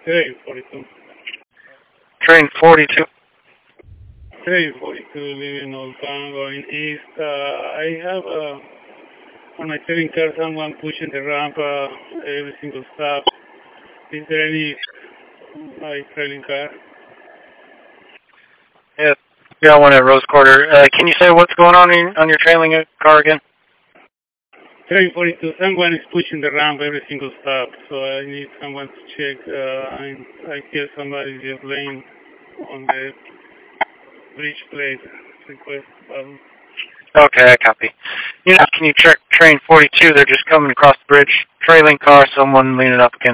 Train 42. Train 42. Train 42, leaving Old Town, going east. I have on my trailing car someone pushing the ramp every single stop. Is there any my trailing car? Yeah, got one at Rose Quarter. Can you say what's going on your trailing car again? Train 42, someone is pushing the ramp every single stop, so I need someone to check. I hear somebody just laying on the bridge plate. Request. Okay, I copy. Can you check train 42? They're just coming across the bridge. Trailing car, someone leaning up again.